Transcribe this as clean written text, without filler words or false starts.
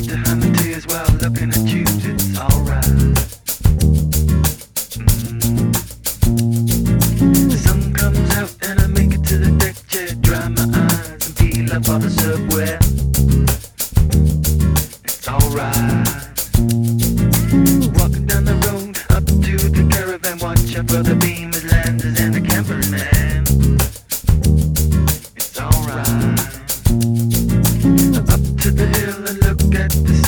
to humming tears while looking at you. It's alright. The sun comes out and I make it to the deck chair, dry my eyes and peel up all the subway. It's alright. Walking down the road up to the caravan, watch out for the beamers, landers, and the campers, man. It's alright. Up to the hill and look at the